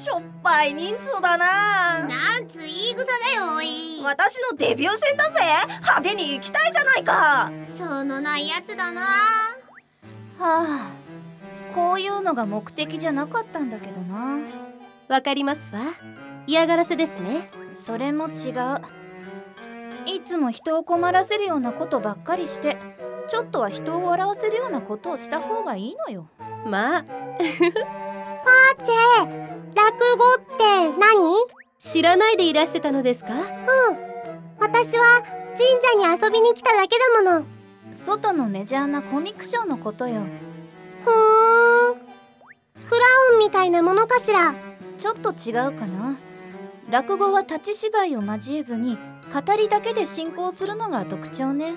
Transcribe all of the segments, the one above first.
しょっぱい人数だな。 なんつ言い草だよおい。 私のデビュー戦だぜ。派手に行きたいじゃないか。 そのないやつだな。はあ、こういうのが目的じゃなかったんだけどな。 わかりますわ。嫌がらせですね。 それも違う。いつも人を困らせるようなことばっかりして、ちょっとは人を笑わせるようなことをした方がいいのよ。 まあパーチェ、落語って何？ 知らないでいらしてたのですか？ 私は神社に遊びに来ただけだもの。 外のメジャーなコミックショーのことよ。 フラウンみたいなものかしら。 ちょっと違うかな。落語は立ち芝居を交えずに語りだけで進行するのが特徴ね。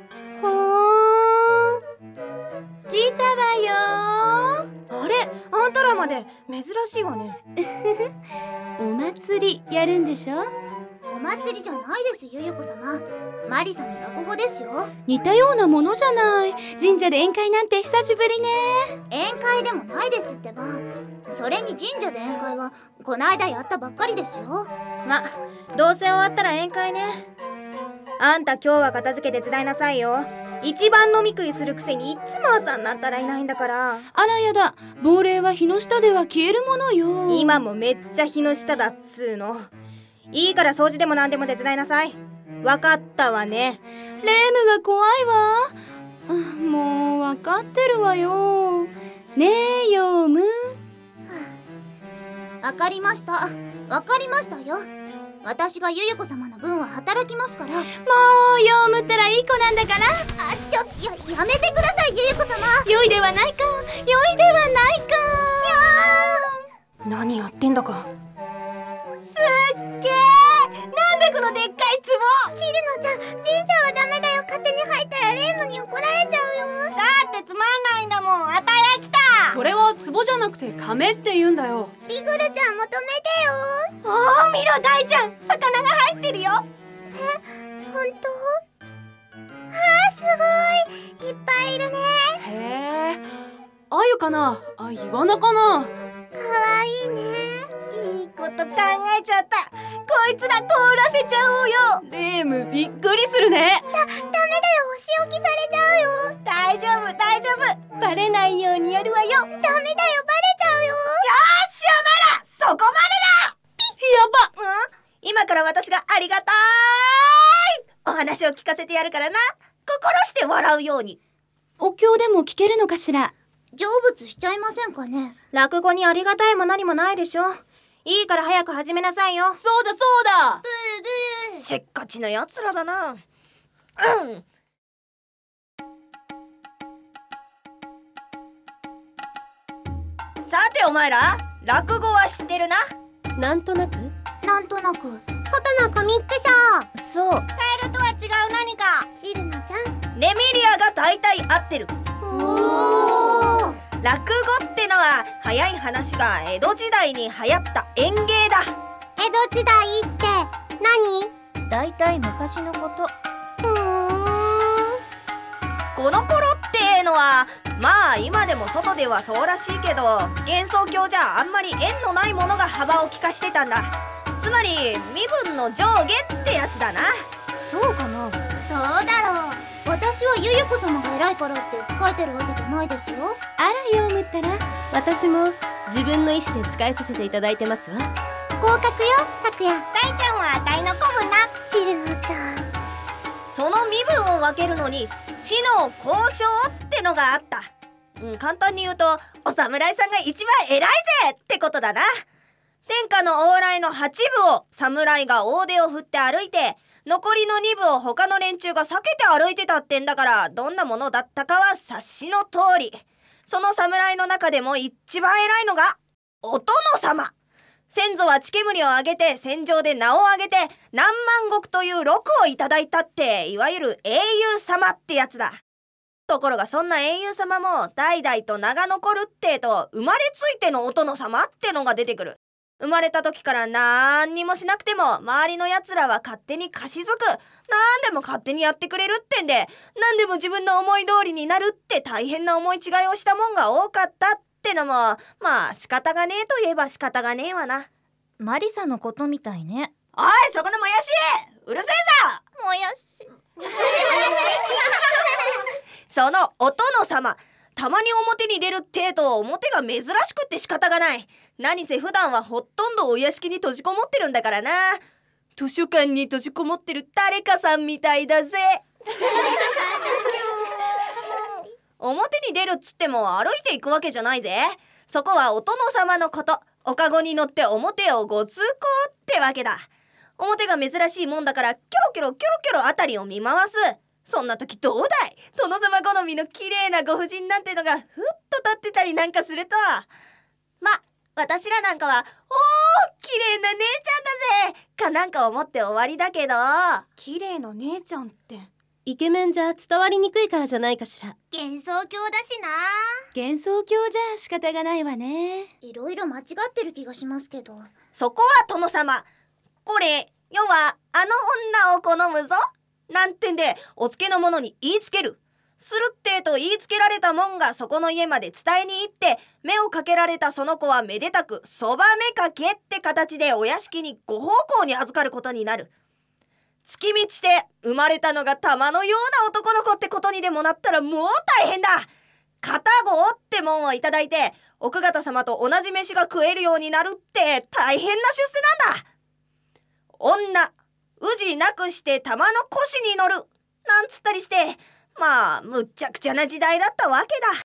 来たわよ。 あれ、あんたらまで珍しいわね。 お祭りやるんでしょ？ お祭りじゃないですゆゆこ様。マリさんの落語ですよ。 似たようなものじゃない。神社で宴会なんて久しぶりね。 宴会でもないですってば。それに神社で宴会はこないだやったばっかりですよ。 ま、どうせ終わったら宴会ね。あんた今日は片付け手伝いなさいよ。一番飲み食いするくせにいつも朝になったらいないんだから。 あらやだ、亡霊は日の下では消えるものよ。 今もめっちゃ日の下だっつーの。いいから掃除でも何でも手伝いなさい。わかったわね。 レームが怖いわ。もうわかってるわよ。ねえヨウム。 わかりました。わかりましたよ。私がゆゆこ様の分は働きますから。 もうヨウムったらいい子なんだから。 やめてくださいゆゆこ様。 良いではないか、良いではないか。 何やってんだか。 すっげー、なんでこのでっかい壺。 チルノちゃん、神社はダメだよ。勝手に入ったらレームに怒られちゃうよ。 だってつまんないんだもん。あたや来た。 それは壺じゃなくて亀って言うんだよ。 リグルちゃん求めてよ。 おー、見ろ大ちゃん、魚が入ってるよ。 本当？すごいいっぱいいるね。 へえ、アユかな、イワナかな。 かわいいね。 いいこと考えちゃった。こいつら凍らせちゃおうよ。 レームびっくりするね。 ダメだよ、お仕置きされちゃうよ。 大丈夫大丈夫、バレないようにやるわよ。 ダメだよ、バレちゃうよ。 よーし、お前らそこまでだ。 やば。 今から私がありがたいお話を聞かせてやるからな。心して笑うように。 お経でも聞けるのかしら。 成仏しちゃいませんかね。 落語にありがたいも何もないでしょ。いいから早く始めなさいよ。 そうだそうだ。 せっかちなやつらだな。さてお前ら、落語は知ってるな。 なんとなく。 なんとなく。外のコミックショー。 そう、 カエルとは違う何か。 チルノちゃん。 レミリアが大体合ってる。 おー。 落語ってのは早い話が江戸時代に流行った演芸だ。 江戸時代って何？ だいたい昔のこと。 この頃ってのはまあ今でも外ではそうらしいけど、幻想郷じゃあんまり縁のないものが幅を利かしてたんだ。つまり身分の上下ってやつだな。 そうかな。 どうだろう。私はゆゆこ様が偉いからって使えてるわけじゃないですよ。 あらヨウムったら、私も自分の意思で使いさせていただいてますわ。 合格よ、昨夜。 大ちゃんはあたいの子分な。 チルノちゃん。 その身分を分けるのに死の交渉ってのがあった。簡単に言うとお侍さんが一番偉いぜってことだな。天下の往来の8部を侍が大手を振って歩いて、残りの2部を他の連中が避けて歩いてたってんだから、どんなものだったかは察しの通り。その侍の中でも一番偉いのがお殿様。先祖は血煙を上げて戦場で名を上げて何万石という禄をいただいたって、いわゆる英雄様ってやつだ。ところがそんな英雄様も代々と名が残るってと、生まれついてのお殿様ってのが出てくる。生まれた時からなんにもしなくても周りのやつらは勝手に貸し付く。なんでも勝手にやってくれるってんで、なんでも自分の思い通りになるって大変な思い違いをしたもんが多かったっってのもまあ仕方がねえといえば仕方がねえわな。 マリサのことみたいね。 おいそこのもやし、うるせえぞ。 もやしそのお殿様、たまに表に出るってと表が珍しくって仕方がない。何せ普段はほとんどお屋敷に閉じこもってるんだからな。図書館に閉じこもってる誰かさんみたいだぜ。表に出るっつっても歩いていくわけじゃないぜ。そこはお殿様のこと。おかごに乗って表をご通行ってわけだ。表が珍しいもんだからキョロキョロキョロキョロあたりを見回す。そんな時どうだい、殿様好みの綺麗なご婦人なんてのがふっと立ってたりなんかすると、ま、私らなんかは綺麗な姉ちゃんだぜかなんか思って終わりだけど。 綺麗な姉ちゃんって。 イケメンじゃ伝わりにくいからじゃないかしら。 幻想郷だしな。 幻想郷じゃ仕方がないわね。 いろいろ間違ってる気がしますけど。 そこは殿様、これ世はあの女を好むぞなんてんでお付けの者に言いつける。するってと言いつけられたもんがそこの家まで伝えに行って、目をかけられたその子はめでたくそばめかけって形でお屋敷にご奉公に預かることになる。月道で生まれたのが玉のような男の子ってことにでもなったらもう大変だ。片子ってもんをいただいて奥方様と同じ飯が食えるようになるって大変な出世なんだ。女氏なくして玉の腰に乗るなんつったりして、まあむっちゃくちゃな時代だったわけだ。